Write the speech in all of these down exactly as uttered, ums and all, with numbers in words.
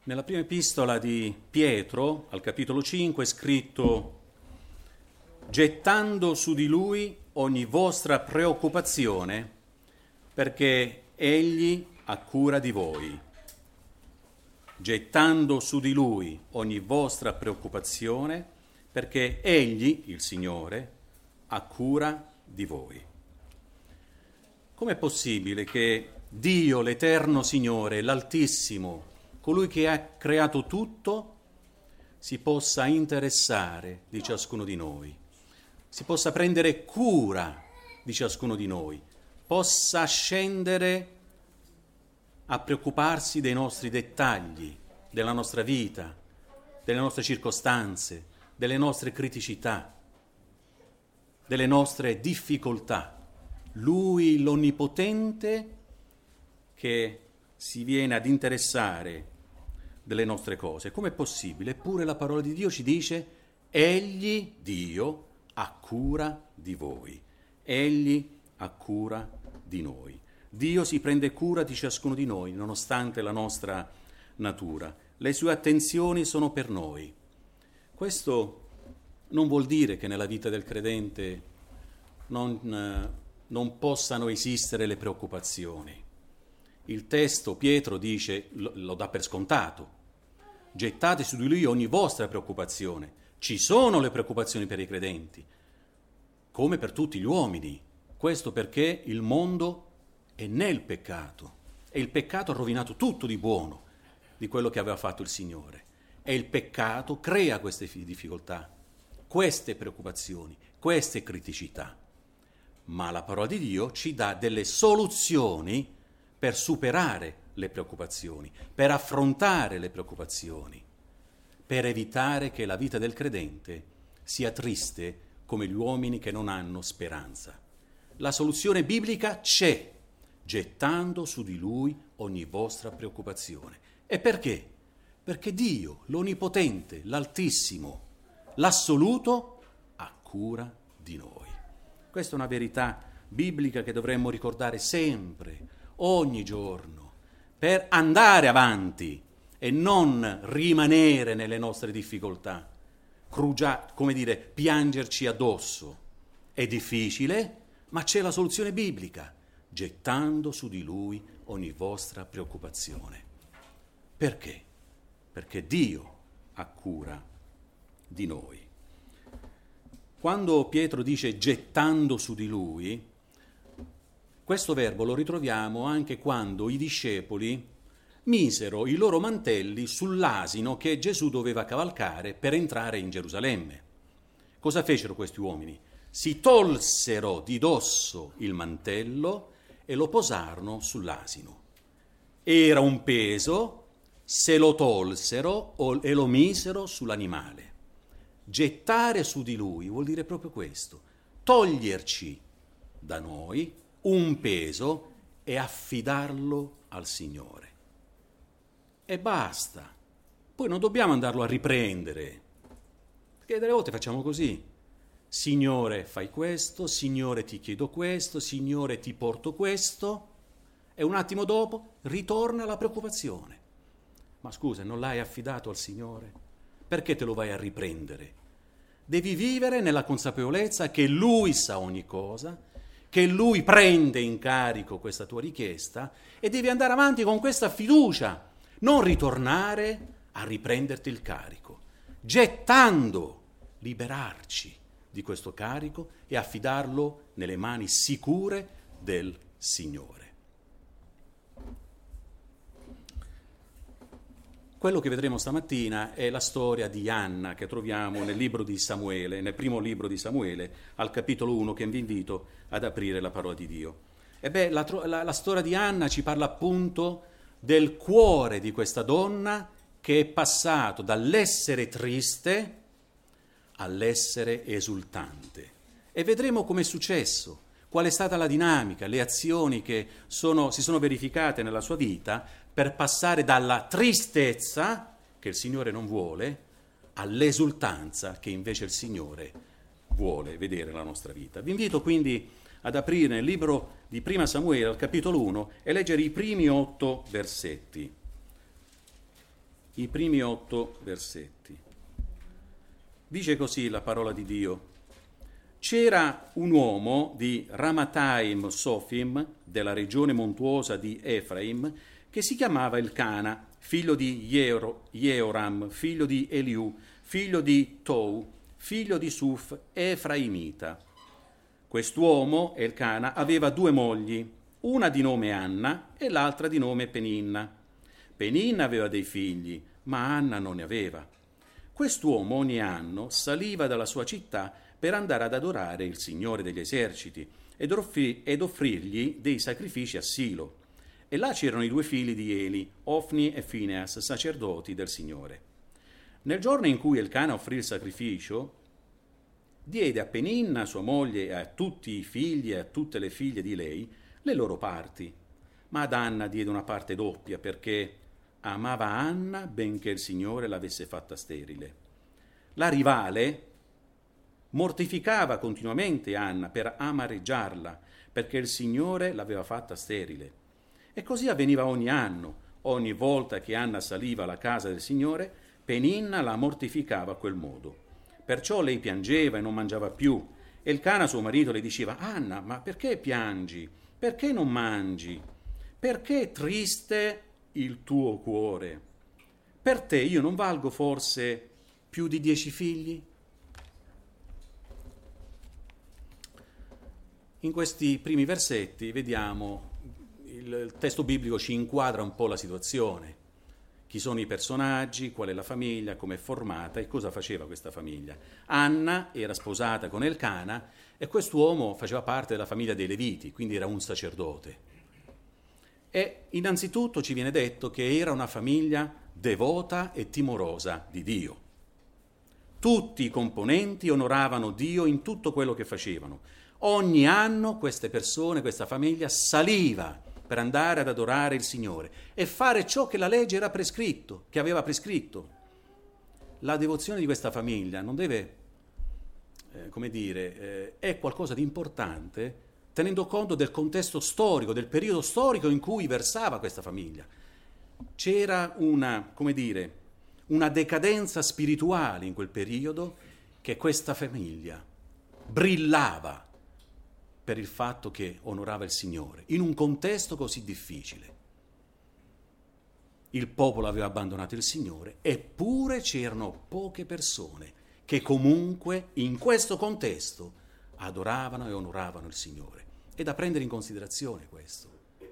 Nella prima epistola di Pietro, al capitolo cinque, è scritto: gettando su di lui ogni vostra preoccupazione, perché egli ha cura di voi. Gettando su di lui ogni vostra preoccupazione, perché egli, il Signore, ha cura di voi. Com'è possibile che Dio, l'Eterno Signore, l'Altissimo, colui che ha creato tutto, si possa interessare di ciascuno di noi, si possa prendere cura di ciascuno di noi, possa scendere a preoccuparsi dei nostri dettagli, della nostra vita, delle nostre circostanze, delle nostre criticità, delle nostre difficoltà. Lui, l'Onnipotente, che si viene ad interessare delle nostre cose. Com'è possibile? Eppure la parola di Dio ci dice: egli, Dio, ha cura di voi. Egli ha cura di noi. Dio si prende cura di ciascuno di noi, nonostante la nostra natura. Le sue attenzioni sono per noi. Questo non vuol dire che nella vita del credente non, eh, non possano esistere le preoccupazioni. Il testo, Pietro dice, lo, lo dà per scontato: gettate su di lui ogni vostra preoccupazione. Ci sono le preoccupazioni per i credenti, come per tutti gli uomini. Questo perché il mondo è nel peccato e il peccato ha rovinato tutto di buono di quello che aveva fatto il Signore. E il peccato crea queste difficoltà, queste preoccupazioni, queste criticità. Ma la parola di Dio ci dà delle soluzioni per superare le preoccupazioni, per affrontare le preoccupazioni, per evitare che la vita del credente sia triste come gli uomini che non hanno speranza. La soluzione biblica c'è, gettando su di lui ogni vostra preoccupazione. E perché? Perché Dio, l'Onnipotente, l'Altissimo, l'Assoluto, ha cura di noi. Questa è una verità biblica che dovremmo ricordare sempre, ogni giorno, per andare avanti e non rimanere nelle nostre difficoltà, crugia, come dire, piangerci addosso. È difficile, ma c'è la soluzione biblica: gettando su di lui ogni vostra preoccupazione. Perché? Perché Dio ha cura di noi. Quando Pietro dice gettando su di lui, questo verbo lo ritroviamo anche quando i discepoli misero i loro mantelli sull'asino che Gesù doveva cavalcare per entrare in Gerusalemme. Cosa fecero questi uomini? Si tolsero di dosso il mantello e lo posarono sull'asino. Era un peso, se lo tolsero e lo misero sull'animale. Gettare su di lui vuol dire proprio questo: toglierci da noi un peso e affidarlo al Signore. E basta. Poi non dobbiamo andarlo a riprendere, perché delle volte facciamo così: Signore, fai questo, Signore, ti chiedo questo, Signore, ti porto questo, e un attimo dopo ritorna la preoccupazione. Ma scusa, non l'hai affidato al Signore? Perché te lo vai a riprendere? Devi vivere nella consapevolezza che Lui sa ogni cosa, che Lui prende in carico questa tua richiesta, e devi andare avanti con questa fiducia, non ritornare a riprenderti il carico, gettando, liberarci di questo carico e affidarlo nelle mani sicure del Signore. Quello che vedremo stamattina è la storia di Anna, che troviamo nel libro di Samuele, nel primo libro di Samuele, al capitolo uno, che vi invito ad aprire la parola di Dio. E beh, la, la, la storia di Anna ci parla appunto del cuore di questa donna che è passato dall'essere triste all'essere esultante. E vedremo come è successo, qual è stata la dinamica, le azioni che sono, si sono verificate nella sua vita per passare dalla tristezza, che il Signore non vuole, all'esultanza che invece il Signore vuole vedere nella nostra vita. Vi invito quindi ad aprire nel libro di Prima Samuele, al capitolo uno, e leggere i primi otto versetti. i primi otto versetti. Dice così la parola di Dio. C'era un uomo di Ramataim Sofim, della regione montuosa di Efraim, che si chiamava Elcana, figlio di Yeoro, Yeoram, figlio di Eliù, figlio di Tou, figlio di Suf, Efraimita. Quest'uomo, Elcana, aveva due mogli, una di nome Anna e l'altra di nome Peninna. Peninna aveva dei figli, ma Anna non ne aveva. Quest'uomo ogni anno saliva dalla sua città per andare ad adorare il Signore degli eserciti ed, offri- ed offrirgli dei sacrifici a Silo. E là c'erano i due figli di Eli, Ofni e Fineas, sacerdoti del Signore. Nel giorno in cui Elcana offrì il sacrificio, diede a Peninna, sua moglie, e a tutti i figli e a tutte le figlie di lei le loro parti. Ma ad Anna diede una parte doppia perché amava Anna benché il Signore l'avesse fatta sterile. La rivale mortificava continuamente Anna per amareggiarla perché il Signore l'aveva fatta sterile. E così avveniva ogni anno. Ogni volta che Anna saliva alla casa del Signore, Peninna la mortificava a quel modo. Perciò lei piangeva e non mangiava più. Elcana, suo marito, le diceva: Anna, ma perché piangi? Perché non mangi? Perché è triste il tuo cuore? Per te io non valgo forse più di dieci figli? In questi primi versetti vediamo, il testo biblico ci inquadra un po' la situazione. Chi sono i personaggi, qual è la famiglia, come è formata e cosa faceva questa famiglia. Anna era sposata con Elcana e quest'uomo faceva parte della famiglia dei Leviti, quindi era un sacerdote. E innanzitutto ci viene detto che era una famiglia devota e timorosa di Dio. Tutti i componenti onoravano Dio in tutto quello che facevano. Ogni anno queste persone, questa famiglia saliva per andare ad adorare il Signore e fare ciò che la legge era prescritto, che aveva prescritto. La devozione di questa famiglia non deve, eh, come dire, eh, è qualcosa di importante tenendo conto del contesto storico, del periodo storico in cui versava questa famiglia. C'era una, come dire, una decadenza spirituale in quel periodo che questa famiglia brillava per il fatto che onorava il Signore, in un contesto così difficile. Il popolo aveva abbandonato il Signore, eppure c'erano poche persone che comunque in questo contesto adoravano e onoravano il Signore. È da prendere in considerazione questo.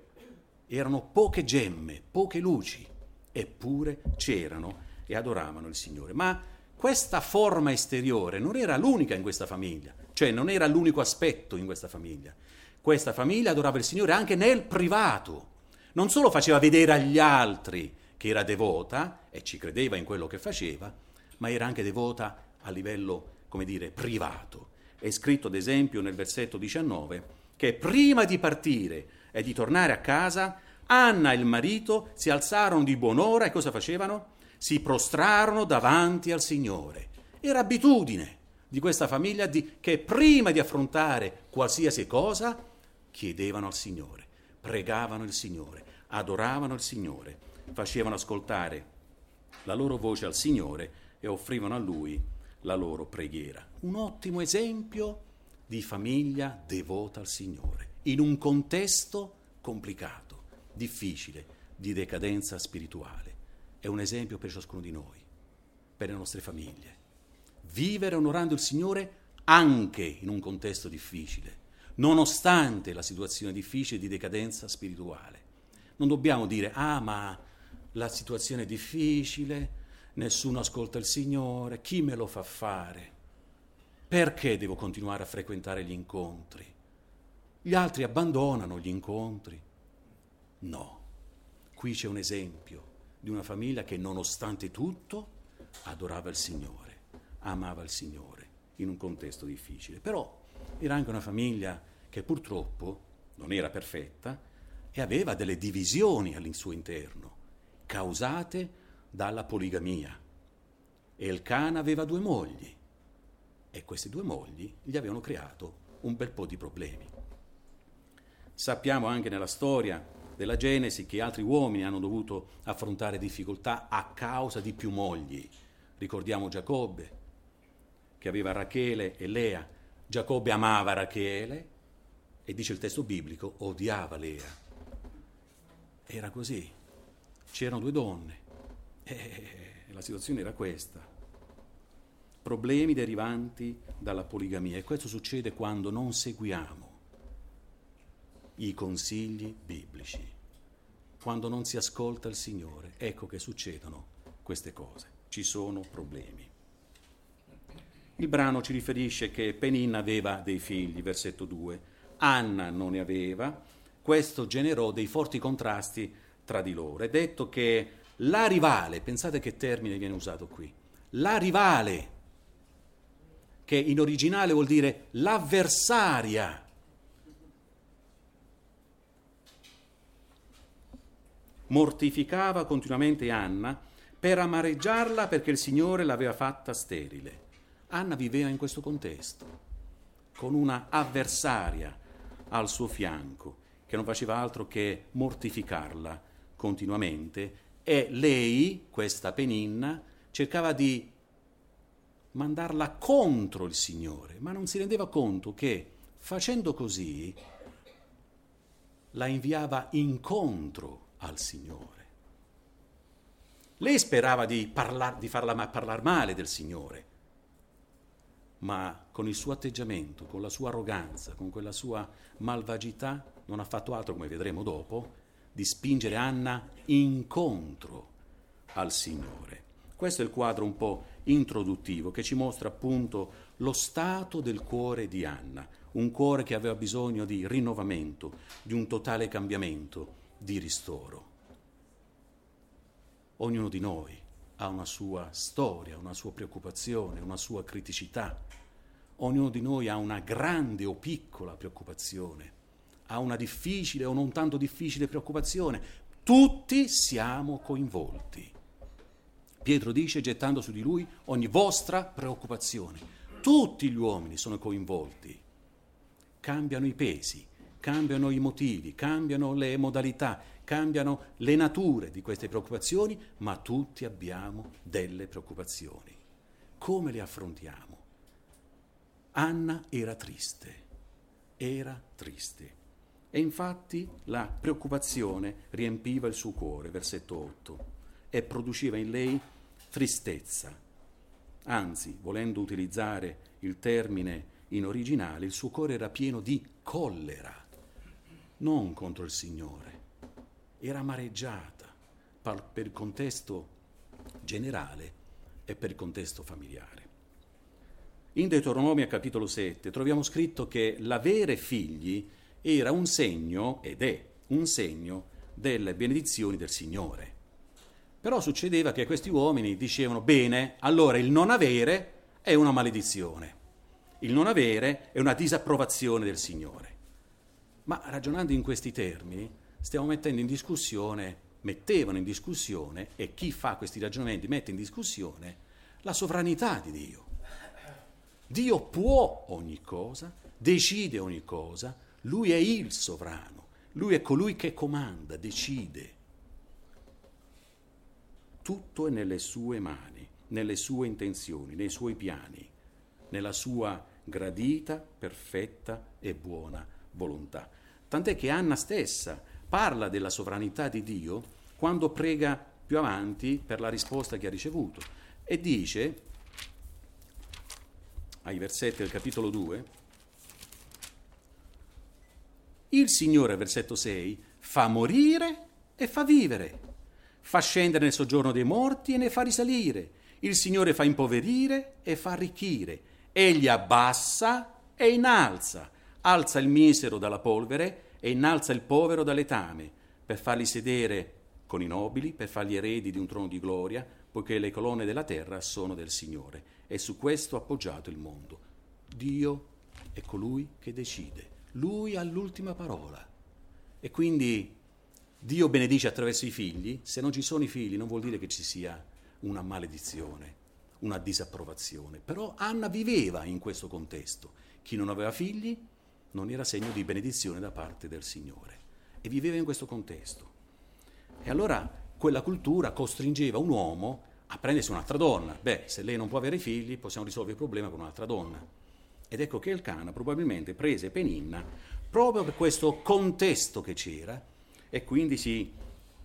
Erano poche gemme, poche luci, eppure c'erano e adoravano il Signore. Ma questa forma esteriore non era l'unica in questa famiglia, cioè non era l'unico aspetto in questa famiglia. Questa famiglia adorava il Signore anche nel privato. Non solo faceva vedere agli altri che era devota e ci credeva in quello che faceva, ma era anche devota a livello, come dire, privato. È scritto ad esempio nel versetto diciannove che prima di partire e di tornare a casa, Anna e il marito si alzarono di buon'ora e cosa facevano? Si prostrarono davanti al Signore. Era abitudine di questa famiglia di, che prima di affrontare qualsiasi cosa chiedevano al Signore, pregavano il Signore, adoravano il Signore, facevano ascoltare la loro voce al Signore e offrivano a Lui la loro preghiera. Un ottimo esempio di famiglia devota al Signore, in un contesto complicato, difficile, di decadenza spirituale. È un esempio per ciascuno di noi, per le nostre famiglie. Vivere onorando il Signore anche in un contesto difficile, nonostante la situazione difficile di decadenza spirituale. Non dobbiamo dire, ah ma la situazione è difficile, nessuno ascolta il Signore, chi me lo fa fare? Perché devo continuare a frequentare gli incontri? Gli altri abbandonano gli incontri. No, qui c'è un esempio di una famiglia che nonostante tutto adorava il Signore, amava il Signore in un contesto difficile. Però era anche una famiglia che purtroppo non era perfetta e aveva delle divisioni al suo interno, causate dalla poligamia. Elcana aveva due mogli e queste due mogli gli avevano creato un bel po' di problemi. Sappiamo anche nella storia della Genesi che altri uomini hanno dovuto affrontare difficoltà a causa di più mogli. Ricordiamo Giacobbe, che aveva Rachele e Lea. Giacobbe amava Rachele e, dice il testo biblico, odiava Lea. Era così, c'erano due donne e la situazione era questa. Problemi derivanti dalla poligamia, e questo succede quando non seguiamo i consigli biblici, quando non si ascolta il Signore. Ecco che succedono queste cose, ci sono problemi. Il brano ci riferisce che Peninna aveva dei figli, versetto due, Anna non ne aveva. Questo generò dei forti contrasti tra di loro. È detto che la rivale, pensate che termine viene usato qui, la rivale, che in originale vuol dire l'avversaria, mortificava continuamente Anna per amareggiarla perché il Signore l'aveva fatta sterile. Anna viveva in questo contesto, con una avversaria al suo fianco, che non faceva altro che mortificarla continuamente, e lei, questa Peninna, cercava di mandarla contro il Signore, ma non si rendeva conto che facendo così la inviava incontro al Signore. Lei sperava di, parlar, di farla parlare male del Signore, ma con il suo atteggiamento, con la sua arroganza, con quella sua malvagità, non ha fatto altro, come vedremo dopo, di spingere Anna incontro al Signore. Questo è il quadro un po' introduttivo che ci mostra appunto lo stato del cuore di Anna, un cuore che aveva bisogno di rinnovamento, di un totale cambiamento, di ristoro. Ognuno di noi ha una sua storia, una sua preoccupazione, una sua criticità. Ognuno di noi ha una grande o piccola preoccupazione, ha una difficile o non tanto difficile preoccupazione. Tutti siamo coinvolti. Pietro dice, gettando su di lui ogni vostra preoccupazione. Tutti gli uomini sono coinvolti. Cambiano i pesi, cambiano i motivi, cambiano le modalità, cambiano le nature di queste preoccupazioni, ma tutti abbiamo delle preoccupazioni. Come le affrontiamo? Anna era triste, era triste. E infatti la preoccupazione riempiva il suo cuore, versetto otto, e produceva in lei tristezza. Anzi, volendo utilizzare il termine in originale, il suo cuore era pieno di collera, non contro il Signore. Era amareggiata per il contesto generale e per il contesto familiare. In Deuteronomio capitolo sette troviamo scritto che l'avere figli era un segno, ed è un segno, delle benedizioni del Signore. Però succedeva che questi uomini dicevano, bene, allora il non avere è una maledizione, il non avere è una disapprovazione del Signore. Ma ragionando in questi termini, stiamo mettendo in discussione, mettevano in discussione, e chi fa questi ragionamenti mette in discussione, la sovranità di Dio. Dio può ogni cosa, decide ogni cosa, Lui è il sovrano, Lui è colui che comanda, decide. Tutto è nelle sue mani, nelle sue intenzioni, nei suoi piani, nella sua gradita, perfetta e buona volontà. Tant'è che Anna stessa parla della sovranità di Dio quando prega più avanti per la risposta che ha ricevuto e dice, ai versetti del capitolo due, il Signore, versetto sei, fa morire e fa vivere, fa scendere nel soggiorno dei morti e ne fa risalire, il Signore fa impoverire e fa arricchire, egli abbassa e innalza, alza il misero dalla polvere e innalza il povero dal letame, per farli sedere con i nobili, per fargli eredi di un trono di gloria, poiché le colonne della terra sono del Signore, e su questo ha appoggiato il mondo. Dio è colui che decide, Lui ha l'ultima parola. E quindi Dio benedice attraverso i figli. Se non ci sono i figli non vuol dire che ci sia una maledizione, una disapprovazione. Però Anna viveva in questo contesto. Chi non aveva figli non era segno di benedizione da parte del Signore. e viveva in questo contesto. E allora quella cultura costringeva un uomo a prendersi un'altra donna. Beh, se lei non può avere figli, possiamo risolvere il problema con un'altra donna. Ed ecco che Elcana probabilmente prese Peninna proprio per questo contesto che c'era e quindi si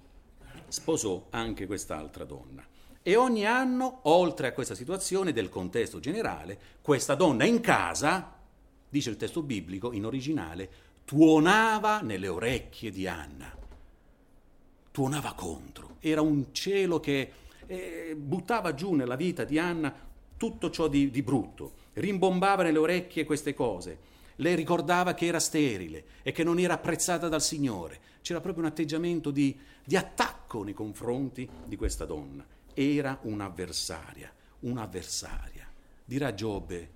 sposò anche quest'altra donna. E ogni anno, oltre a questa situazione del contesto generale, questa donna in casa, dice il testo biblico in originale, tuonava nelle orecchie di Anna. Tuonava contro. Era un cielo che eh, buttava giù nella vita di Anna tutto ciò di, di brutto. Rimbombava nelle orecchie queste cose. Le ricordava che era sterile e che non era apprezzata dal Signore. C'era proprio un atteggiamento di, di attacco nei confronti di questa donna. Era un'avversaria, un'avversaria. Dirà Giobbe,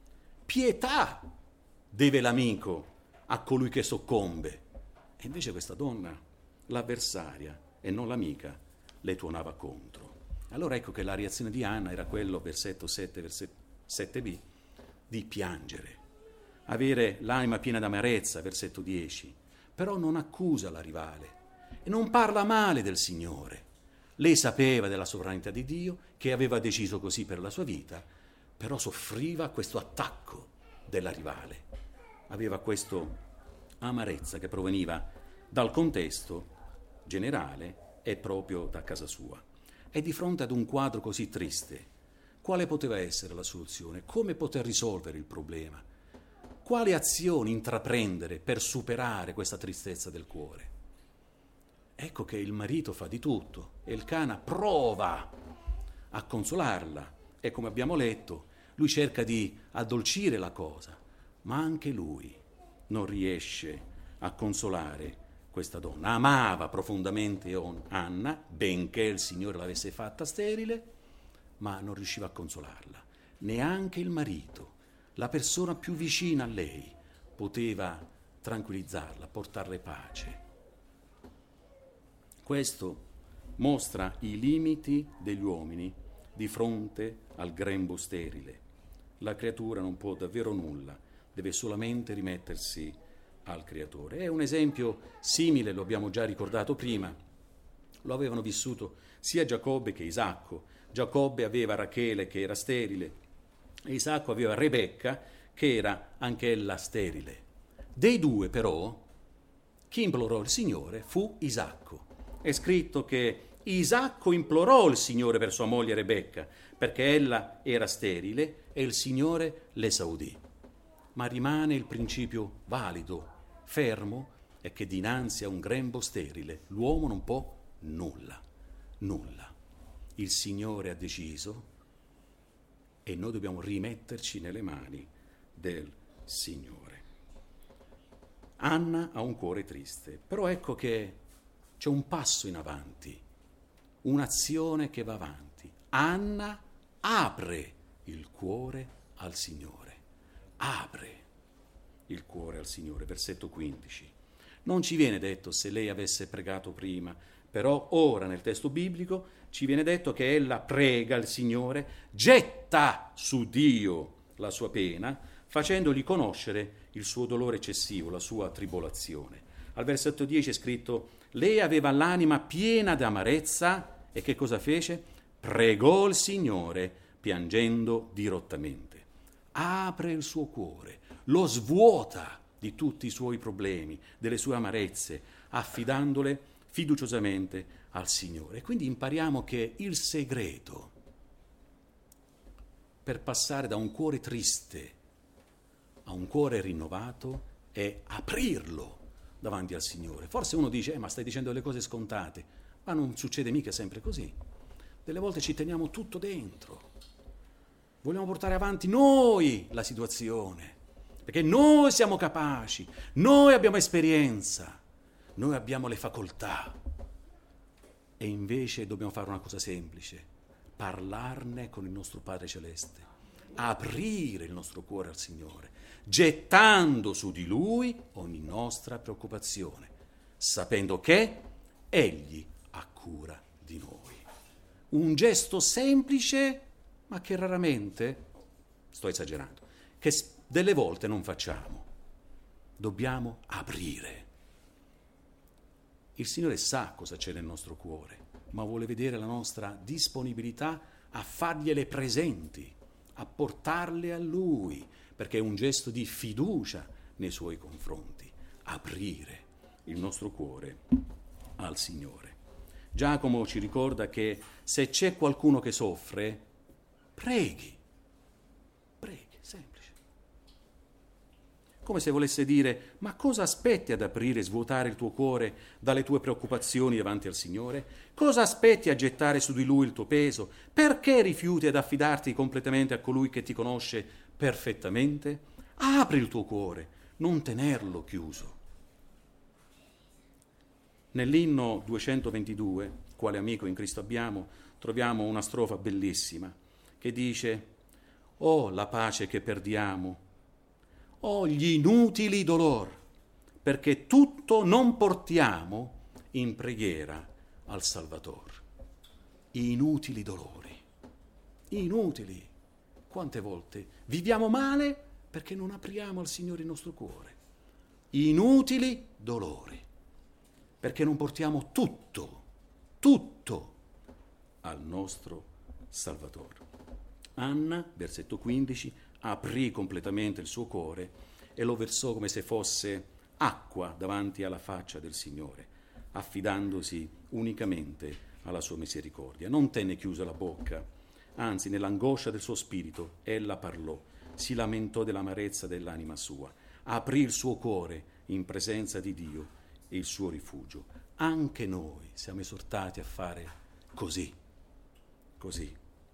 pietà deve l'amico a colui che soccombe. E invece questa donna, l'avversaria e non l'amica, le tuonava contro. Allora ecco che la reazione di Anna era quello, versetto sette, versetto sette b, di piangere, avere l'anima piena d'amarezza, versetto dieci, però non accusa la rivale e non parla male del Signore. Lei sapeva della sovranità di Dio, che aveva deciso così per la sua vita, però soffriva questo attacco della rivale. Aveva questa amarezza che proveniva dal contesto generale e proprio da casa sua. E di fronte ad un quadro così triste, quale poteva essere la soluzione? Come poter risolvere il problema? Quali azioni intraprendere per superare questa tristezza del cuore? Ecco che il marito fa di tutto, Elcana prova a consolarla e, come abbiamo letto, lui cerca di addolcire la cosa, ma anche lui non riesce a consolare questa donna. Amava profondamente Anna, benché il Signore l'avesse fatta sterile, ma non riusciva a consolarla. Neanche il marito, la persona più vicina a lei, poteva tranquillizzarla, portarle pace. Questo mostra i limiti degli uomini di fronte al grembo sterile. La creatura non può davvero nulla, deve solamente rimettersi al Creatore. È un esempio simile, lo abbiamo già ricordato prima, lo avevano vissuto sia Giacobbe che Isacco. Giacobbe aveva Rachele che era sterile e Isacco aveva Rebecca che era anch'ella sterile. Dei due però chi implorò il Signore fu Isacco. È scritto che Isacco implorò il Signore per sua moglie Rebecca perché ella era sterile e il Signore l'esaudì. Ma rimane il principio valido, fermo, è che dinanzi a un grembo sterile l'uomo non può nulla, nulla. Il Signore ha deciso e noi dobbiamo rimetterci nelle mani del Signore. Anna ha un cuore triste, però ecco che c'è un passo in avanti, un'azione che va avanti. Anna apre il cuore al Signore, apre il cuore al Signore, versetto quindici. Non ci viene detto se lei avesse pregato prima, però ora nel testo biblico ci viene detto che ella prega il Signore, getta su Dio la sua pena, facendogli conoscere il suo dolore eccessivo, la sua tribolazione. Al versetto dieci è scritto: lei aveva l'anima piena d'amarezza e che cosa fece? Pregò il Signore piangendo dirottamente. Apre il suo cuore, lo svuota di tutti i suoi problemi, delle sue amarezze, affidandole fiduciosamente al Signore. Quindi impariamo che il segreto per passare da un cuore triste a un cuore rinnovato è aprirlo davanti al Signore. Forse uno dice, eh, ma stai dicendo delle cose scontate, ma non succede mica sempre così. Delle volte ci teniamo tutto dentro. Vogliamo portare avanti noi la situazione, perché noi siamo capaci, noi abbiamo esperienza, noi abbiamo le facoltà. E invece dobbiamo fare una cosa semplice, parlarne con il nostro Padre Celeste, aprire il nostro cuore al Signore, gettando su di Lui ogni nostra preoccupazione, sapendo che Egli ha cura di noi. Un gesto semplice, ma che raramente, sto esagerando, che delle volte non facciamo. Dobbiamo aprire. Il Signore sa cosa c'è nel nostro cuore, ma vuole vedere la nostra disponibilità a fargliele presenti, a portarle a Lui, perché è un gesto di fiducia nei Suoi confronti, aprire il nostro cuore al Signore. Giacomo ci ricorda che se c'è qualcuno che soffre, preghi, preghi, semplice. Come se volesse dire, ma cosa aspetti ad aprire e svuotare il tuo cuore dalle tue preoccupazioni davanti al Signore? Cosa aspetti a gettare su di Lui il tuo peso? Perché rifiuti ad affidarti completamente a colui che ti conosce perfettamente? Apri il tuo cuore, non tenerlo chiuso. Nell'inno duecentoventidue, quale amico in Cristo abbiamo, troviamo una strofa bellissima che dice: «Oh, la pace che perdiamo, oh, gli inutili dolor, perché tutto non portiamo in preghiera al Salvator». Inutili dolori, inutili. Quante volte viviamo male perché non apriamo al Signore il nostro cuore? Inutili dolori, perché non portiamo tutto, tutto al nostro Salvatore. Anna, versetto quindici, aprì completamente il suo cuore e lo versò come se fosse acqua davanti alla faccia del Signore, affidandosi unicamente alla sua misericordia. Non tenne chiusa la bocca, anzi, nell'angoscia del suo spirito, ella parlò, si lamentò dell'amarezza dell'anima sua, aprì il suo cuore in presenza di Dio e il suo rifugio. Anche noi siamo esortati a fare così, così.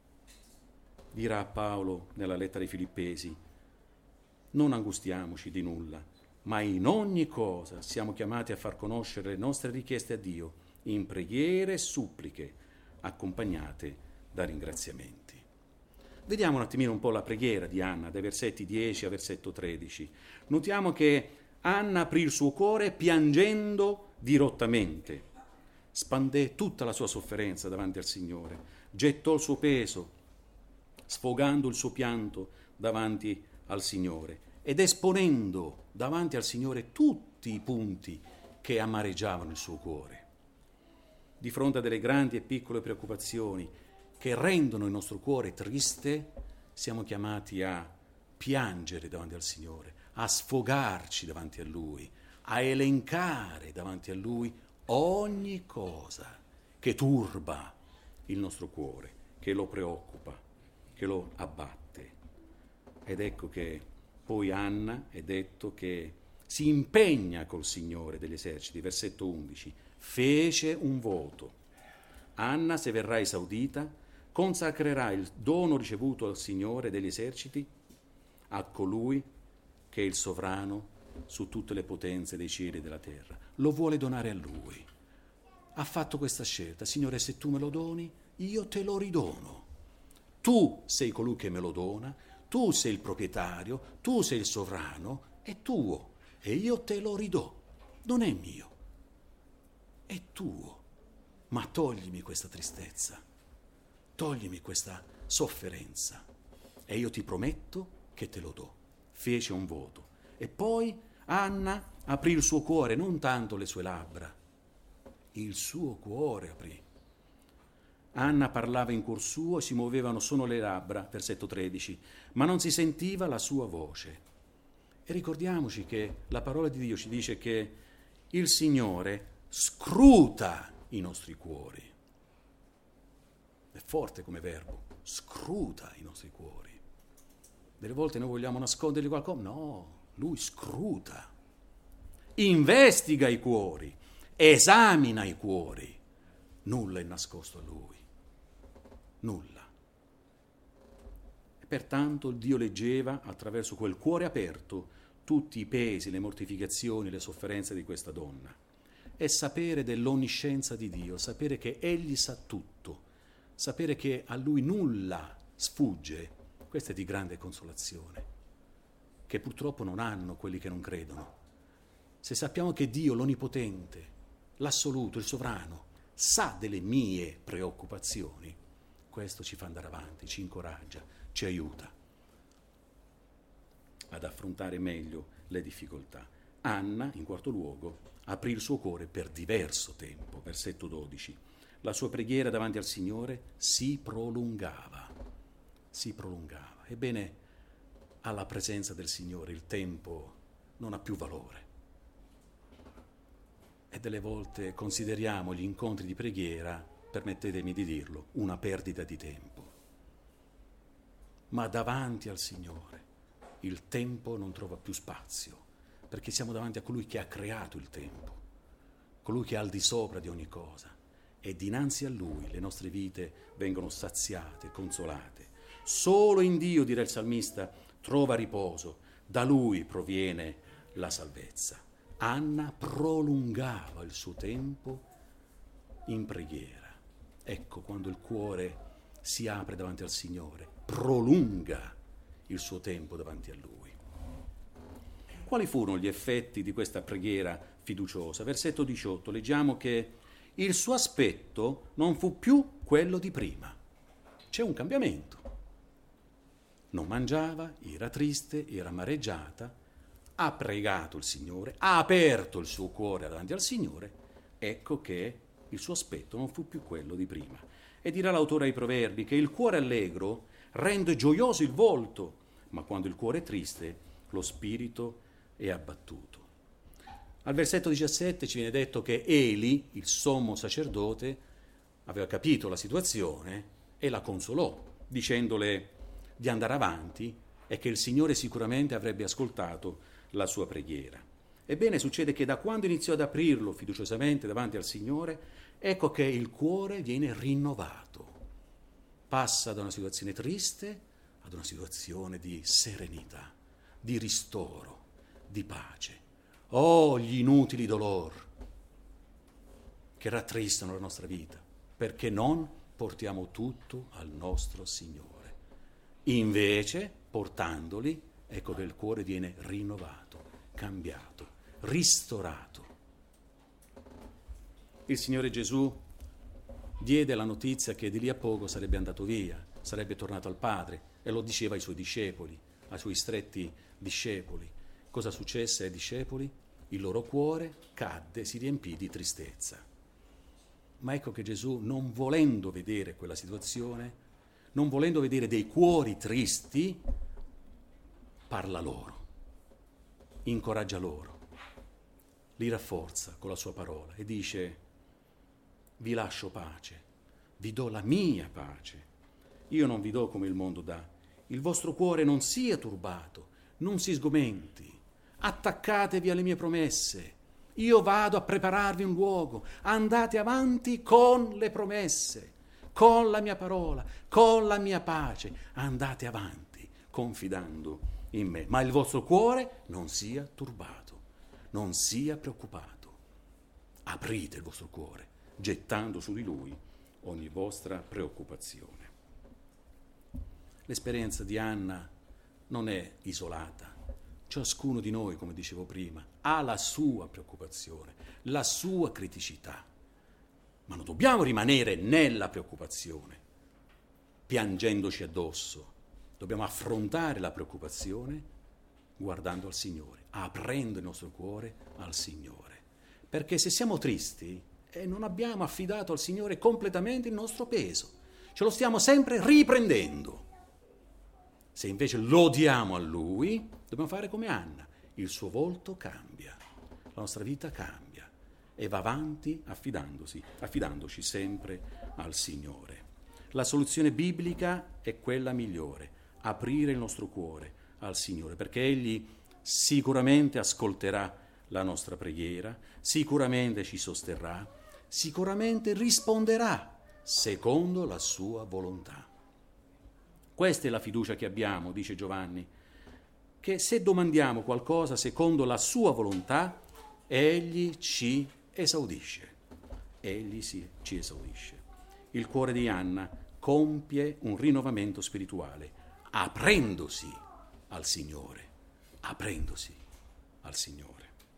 Dirà Paolo nella lettera ai Filippesi: non angustiamoci di nulla, ma in ogni cosa siamo chiamati a far conoscere le nostre richieste a Dio in preghiere e suppliche, accompagnate da ringraziamenti. Vediamo un attimino un po' la preghiera di Anna, dai versetti dieci a versetto tredici. Notiamo che Anna aprì il suo cuore piangendo dirottamente, spandè tutta la sua sofferenza davanti al Signore, gettò il suo peso, sfogando il suo pianto davanti al Signore ed esponendo davanti al Signore tutti i punti che amareggiavano il suo cuore. Di fronte a delle grandi e piccole preoccupazioni che rendono il nostro cuore triste, siamo chiamati a piangere davanti al Signore, a sfogarci davanti a Lui, a elencare davanti a Lui ogni cosa che turba il nostro cuore, che lo preoccupa, che lo abbatte. Ed ecco che poi Anna è detto che si impegna col Signore degli eserciti, versetto undici, fece un voto. Anna, se verrà esaudita, consacrerà il dono ricevuto al Signore degli eserciti a colui che è il sovrano su tutte le potenze dei cieli e della terra. Lo vuole donare a Lui. Ha fatto questa scelta: Signore, se tu me lo doni, io te lo ridono. Tu sei colui che me lo dona, tu sei il proprietario, tu sei il sovrano, è tuo e io te lo ridò. Non è mio, è tuo. Ma toglimi questa tristezza, toglimi questa sofferenza e io ti prometto che te lo do. Fece un voto. E poi Anna aprì il suo cuore, non tanto le sue labbra, il suo cuore aprì. Anna parlava in cuor suo e si muovevano solo le labbra, versetto tredici, ma non si sentiva la sua voce. E ricordiamoci che la parola di Dio ci dice che il Signore scruta i nostri cuori. È forte come verbo, scruta i nostri cuori. Delle volte noi vogliamo nascondergli qualcosa, no, Lui scruta, investiga i cuori, esamina i cuori. Nulla è nascosto a Lui, nulla. E pertanto il Dio leggeva attraverso quel cuore aperto tutti i pesi, le mortificazioni, le sofferenze di questa donna. E sapere dell'onniscienza di Dio, sapere che Egli sa tutto, sapere che a Lui nulla sfugge, questa è di grande consolazione, che purtroppo non hanno quelli che non credono. Se sappiamo che Dio, l'Onnipotente, l'Assoluto, il Sovrano, sa delle mie preoccupazioni, questo ci fa andare avanti, ci incoraggia, ci aiuta ad affrontare meglio le difficoltà. Anna, in quarto luogo, aprì il suo cuore per diverso tempo. Versetto dodici. La sua preghiera davanti al Signore si prolungava, si prolungava. Ebbene, alla presenza del Signore il tempo non ha più valore. E delle volte consideriamo gli incontri di preghiera, permettetemi di dirlo, una perdita di tempo. Ma davanti al Signore il tempo non trova più spazio, perché siamo davanti a colui che ha creato il tempo, colui che è al di sopra di ogni cosa, e dinanzi a Lui le nostre vite vengono saziate, consolate. Solo in Dio, dirà il salmista, trova riposo, da Lui proviene la salvezza. Anna prolungava il suo tempo in preghiera. Ecco, quando il cuore si apre davanti al Signore, prolunga il suo tempo davanti a Lui. Quali furono gli effetti di questa preghiera fiduciosa? Versetto diciotto, leggiamo che il suo aspetto non fu più quello di prima. C'è un cambiamento. Non mangiava, era triste, era amareggiata, ha pregato il Signore, ha aperto il suo cuore davanti al Signore, ecco che il suo aspetto non fu più quello di prima. E dirà l'autore ai Proverbi che il cuore allegro rende gioioso il volto, ma quando il cuore è triste, lo spirito è abbattuto. Al versetto diciassette ci viene detto che Eli, il sommo sacerdote, aveva capito la situazione e la consolò, dicendole di andare avanti e che il Signore sicuramente avrebbe ascoltato la sua preghiera. Ebbene, succede che da quando iniziò ad aprirlo fiduciosamente davanti al Signore, ecco che il cuore viene rinnovato. Passa da una situazione triste ad una situazione di serenità, di ristoro, di pace. Oh, gli inutili dolor che rattristano la nostra vita, perché non portiamo tutto al nostro Signore. Invece, portandoli, ecco che il cuore viene rinnovato, cambiato, ristorato. Il Signore Gesù diede la notizia che di lì a poco sarebbe andato via, sarebbe tornato al Padre, e lo diceva ai suoi discepoli, ai suoi stretti discepoli. Cosa successe ai discepoli? Il loro cuore cadde, si riempì di tristezza. Ma ecco che Gesù, non volendo vedere quella situazione, non volendo vedere dei cuori tristi, parla loro, incoraggia loro, li rafforza con la sua parola e dice: vi lascio pace, vi do la mia pace, io non vi do come il mondo dà, il vostro cuore non sia turbato, non si sgomenti, attaccatevi alle mie promesse, io vado a prepararvi un luogo, andate avanti con le promesse, con la mia parola, con la mia pace, andate avanti confidando in me, ma il vostro cuore non sia turbato, non sia preoccupato, aprite il vostro cuore, gettando su di lui ogni vostra preoccupazione. L'esperienza di Anna non è isolata. Ciascuno di noi, come dicevo prima, ha la sua preoccupazione, la sua criticità. Ma non dobbiamo rimanere nella preoccupazione, piangendoci addosso. Dobbiamo affrontare la preoccupazione guardando al Signore, aprendo il nostro cuore al Signore. Perché se siamo tristi e non abbiamo affidato al Signore completamente il nostro peso, ce lo stiamo sempre riprendendo. Se invece lo diamo a Lui, dobbiamo fare come Anna. Il suo volto cambia, la nostra vita cambia e va avanti affidandosi, affidandoci sempre al Signore. La soluzione biblica è quella migliore, aprire il nostro cuore al Signore, perché Egli sicuramente ascolterà la nostra preghiera, sicuramente ci sosterrà, sicuramente risponderà secondo la sua volontà. Questa è la fiducia che abbiamo, dice Giovanni, che se domandiamo qualcosa secondo la sua volontà, Egli ci esaudisce. Egli si, ci esaudisce. Il cuore di Anna compie un rinnovamento spirituale, aprendosi al Signore, aprendosi al Signore.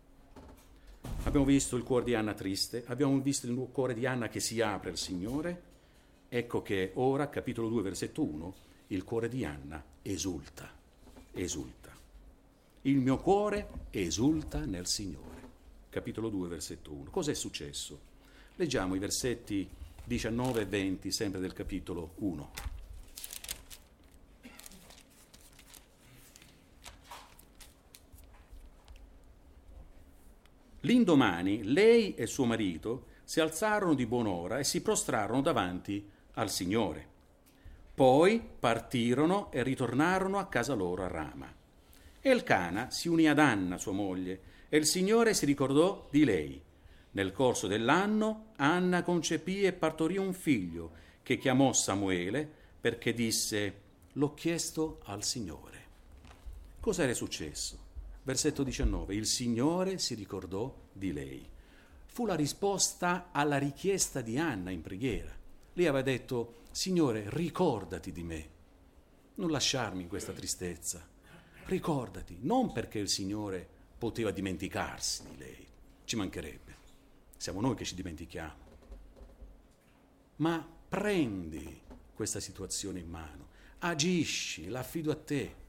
Abbiamo visto il cuore di Anna triste, abbiamo visto il cuore di Anna che si apre al Signore. Ecco che ora, capitolo due, versetto uno, il cuore di Anna esulta, esulta. il mio cuore esulta nel Signore. Capitolo due, versetto uno. Cos'è successo? Leggiamo i versetti diciannove e venti, sempre del capitolo uno. L'indomani lei e suo marito si alzarono di buon'ora e si prostrarono davanti al Signore. Poi partirono e ritornarono a casa loro a Rama. Elcana si unì ad Anna, sua moglie, e il Signore si ricordò di lei. Nel corso dell'anno Anna concepì e partorì un figlio che chiamò Samuele perché disse: l'ho chiesto al Signore. Cosa era successo? Versetto diciannove, il Signore si ricordò di lei. Fu la risposta alla richiesta di Anna in preghiera. Lei aveva detto: Signore, ricordati di me, non lasciarmi in questa tristezza, ricordati, non perché il Signore poteva dimenticarsi di lei, ci mancherebbe, siamo noi che ci dimentichiamo, ma prendi questa situazione in mano, agisci, la affido a te.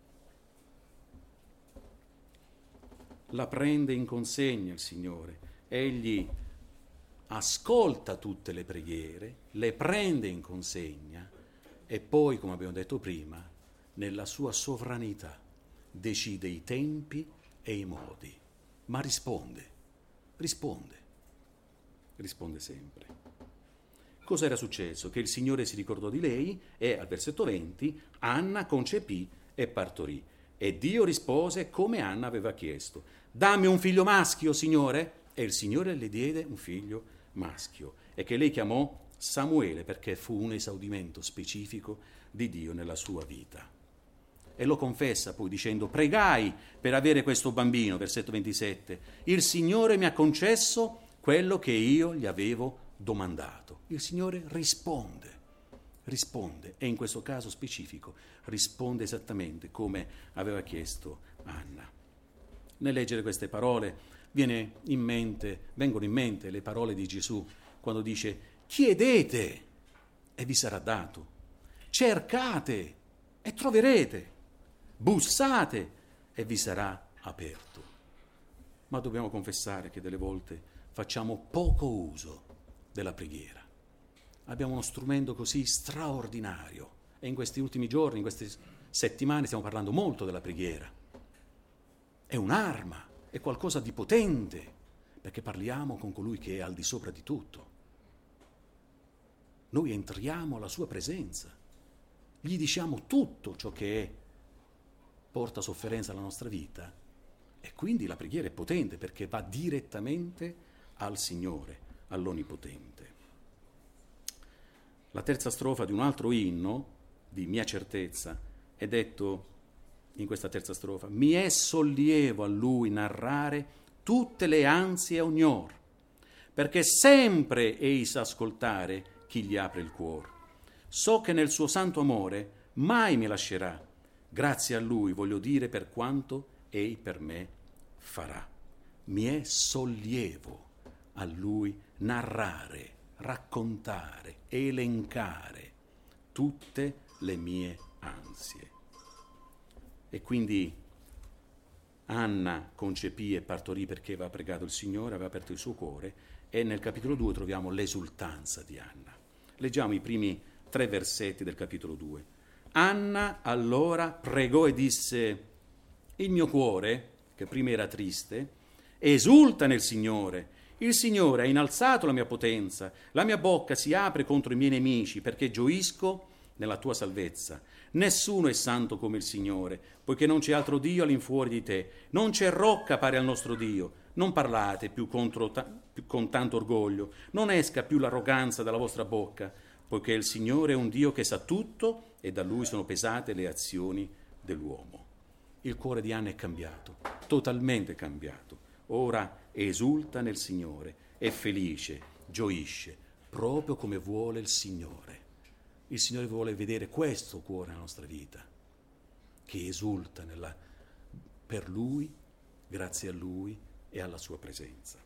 La prende in consegna il Signore, egli ascolta tutte le preghiere, le prende in consegna e poi, come abbiamo detto prima, nella sua sovranità decide i tempi e i modi, ma risponde, risponde, risponde sempre. Cosa era successo? Che il Signore si ricordò di lei e, al versetto venti, Anna concepì e partorì. E Dio rispose come Anna aveva chiesto: dammi un figlio maschio, Signore. E il Signore le diede un figlio maschio, e che lei chiamò Samuele perché fu un esaudimento specifico di Dio nella sua vita. E lo confessa poi dicendo: pregai per avere questo bambino, versetto ventisette, il Signore mi ha concesso quello che io gli avevo domandato. Il Signore risponde, risponde, e in questo caso specifico risponde esattamente come aveva chiesto Anna. Nel leggere queste parole viene in mente, vengono in mente le parole di Gesù quando dice: chiedete e vi sarà dato, cercate e troverete, bussate e vi sarà aperto. Ma dobbiamo confessare che delle volte facciamo poco uso della preghiera. Abbiamo uno strumento così straordinario e in questi ultimi giorni, in queste settimane stiamo parlando molto della preghiera. È un'arma, è qualcosa di potente, perché parliamo con colui che è al di sopra di tutto. Noi entriamo alla sua presenza, gli diciamo tutto ciò che è, porta sofferenza alla nostra vita, e quindi la preghiera è potente perché va direttamente al Signore, all'Onnipotente. La terza strofa di un altro inno, di Mia certezza, è detto in questa terza strofa: mi è sollievo a lui narrare tutte le ansie e ognor, perché sempre ei sa ascoltare chi gli apre il cuore. So che nel suo santo amore mai mi lascerà, grazie a lui voglio dire per quanto ei per me farà. Mi è sollievo a lui narrare, raccontare, elencare tutte le mie ansie. E quindi Anna concepì e partorì perché aveva pregato il Signore, aveva aperto il suo cuore, e nel capitolo due troviamo l'esultanza di Anna. Leggiamo i primi tre versetti del capitolo due. Anna allora pregò e disse: il mio cuore, che prima era triste, esulta nel Signore. Il Signore ha innalzato la mia potenza, la mia bocca si apre contro i miei nemici perché gioisco nella tua salvezza. Nessuno è santo come il Signore, poiché non c'è altro Dio all'infuori di te. Non c'è rocca pari al nostro Dio. Non parlate più, contro ta- più con tanto orgoglio. Non esca più l'arroganza dalla vostra bocca, poiché il Signore è un Dio che sa tutto e da Lui sono pesate le azioni dell'uomo. Il cuore di Anna è cambiato, totalmente cambiato. Ora esulta nel Signore, è felice, gioisce, proprio come vuole il Signore. Il Signore vuole vedere questo cuore nella nostra vita, che esulta nella, per Lui, grazie a Lui e alla Sua presenza.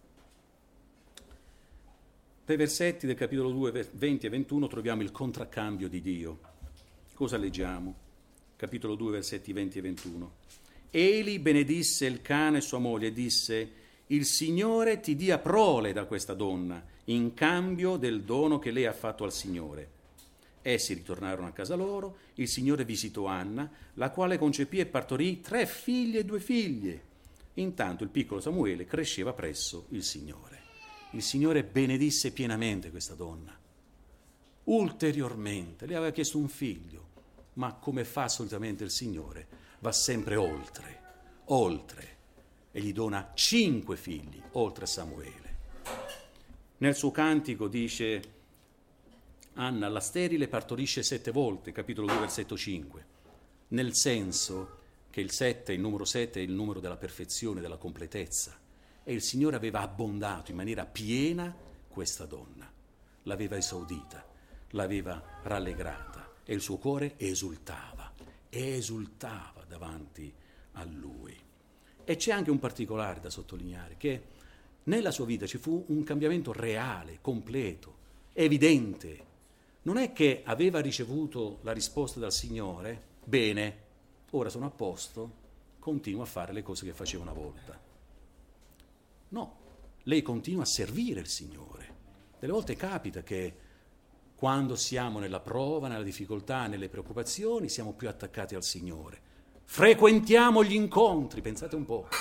Nei versetti del capitolo due, venti e ventuno, troviamo il contraccambio di Dio. Cosa leggiamo? Capitolo due, versetti venti e ventuno. Eli benedisse il cane e sua moglie e disse: il Signore ti dia prole da questa donna, in cambio del dono che lei ha fatto al Signore. Essi ritornarono a casa loro, il Signore visitò Anna, la quale concepì e partorì tre figli e due figlie. Intanto il piccolo Samuele cresceva presso il Signore. Il Signore benedisse pienamente questa donna. Ulteriormente, le aveva chiesto un figlio, ma come fa solitamente il Signore, va sempre oltre, oltre, e gli dona cinque figli, oltre a Samuele. Nel suo cantico dice: Anna, la sterile, partorisce sette volte, capitolo due, versetto cinque, nel senso che il sette, il numero sette, è il numero della perfezione, della completezza, e il Signore aveva abbondato in maniera piena questa donna, l'aveva esaudita, l'aveva rallegrata, e il suo cuore esultava, esultava davanti a Lui. E c'è anche un particolare da sottolineare, che nella sua vita ci fu un cambiamento reale, completo, evidente. Non è che aveva ricevuto la risposta dal Signore: bene, ora sono a posto, continuo a fare le cose che facevo una volta. No, lei continua a servire il Signore. Delle volte capita che quando siamo nella prova, nella difficoltà, nelle preoccupazioni, siamo più attaccati al Signore. Frequentiamo gli incontri, pensate un po'.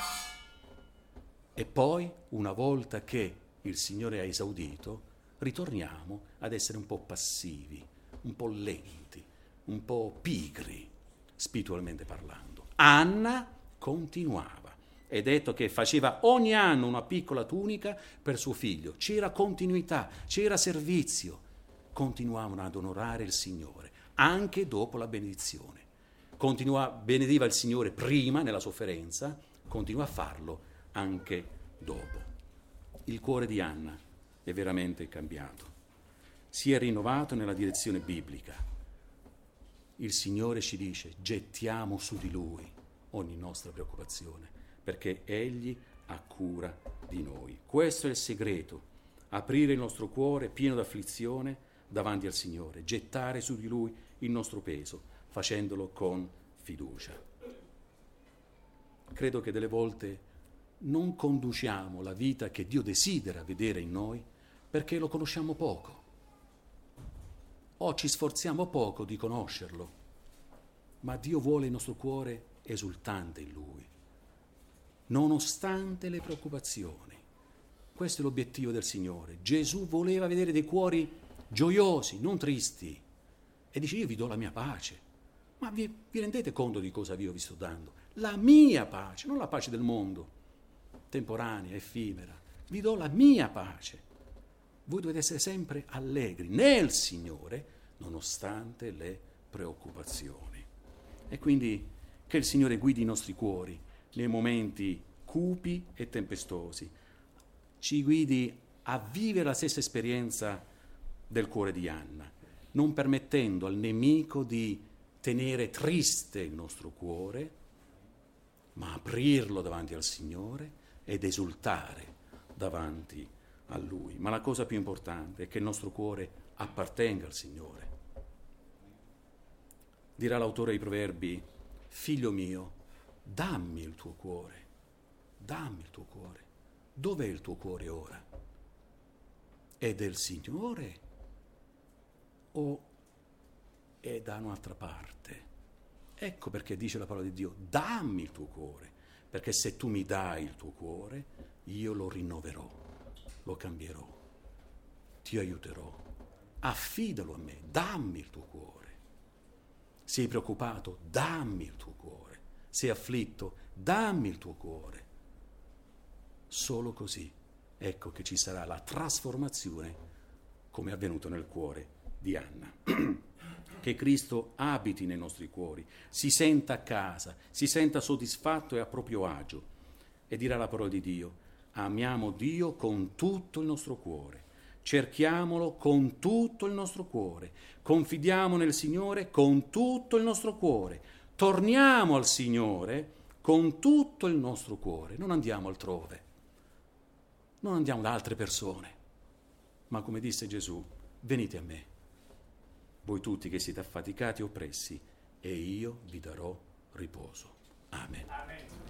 E poi, una volta che il Signore ha esaudito, ritorniamo ad essere un po' passivi, un po' lenti, un po' pigri, spiritualmente parlando. Anna continuava. È detto che faceva ogni anno una piccola tunica per suo figlio. C'era continuità, c'era servizio. Continuavano ad onorare il Signore, anche dopo la benedizione. Continua, benediva il Signore prima nella sofferenza, continua a farlo anche dopo. Il cuore di Anna è veramente cambiato. Si è rinnovato nella direzione biblica. Il Signore ci dice: gettiamo su di Lui ogni nostra preoccupazione, perché Egli ha cura di noi. Questo è il segreto: aprire il nostro cuore pieno d'afflizione davanti al Signore, gettare su di Lui il nostro peso, facendolo con fiducia. Credo che delle volte non conduciamo la vita che Dio desidera vedere in noi perché lo conosciamo poco, o ci sforziamo poco di conoscerlo, ma Dio vuole il nostro cuore esultante in Lui, nonostante le preoccupazioni. Questo è l'obiettivo del Signore. Gesù voleva vedere dei cuori gioiosi, non tristi, e dice: io vi do la mia pace. Ma vi, vi rendete conto di cosa io vi sto dando? La mia pace, non la pace del mondo, temporanea, effimera. Vi do la mia pace. Voi dovete essere sempre allegri nel Signore, nonostante le preoccupazioni. E quindi che il Signore guidi i nostri cuori nei momenti cupi e tempestosi, ci guidi a vivere la stessa esperienza del cuore di Anna, non permettendo al nemico di tenere triste il nostro cuore, ma aprirlo davanti al Signore ed esultare davanti a Lui. Ma la cosa più importante è che il nostro cuore appartenga al Signore. Dirà l'autore dei Proverbi: figlio mio, dammi il tuo cuore, dammi il tuo cuore. Dov'è il tuo cuore ora? È del Signore o è da un'altra parte? Ecco perché dice la parola di Dio: dammi il tuo cuore, perché se tu mi dai il tuo cuore, io lo rinnoverò, lo cambierò, ti aiuterò. Affidalo a me, dammi il tuo cuore. Sei preoccupato? Dammi il tuo cuore. Sei afflitto? Dammi il tuo cuore. Solo così, ecco che ci sarà la trasformazione, come è avvenuto nel cuore di Anna. Che Cristo abiti nei nostri cuori, si senta a casa, si senta soddisfatto e a proprio agio. E dirà la parola di Dio: amiamo Dio con tutto il nostro cuore, cerchiamolo con tutto il nostro cuore, confidiamo nel Signore con tutto il nostro cuore, torniamo al Signore con tutto il nostro cuore, non andiamo altrove, non andiamo da altre persone, ma come disse Gesù: venite a me, voi tutti che siete affaticati e oppressi, e io vi darò riposo. Amen. Amen.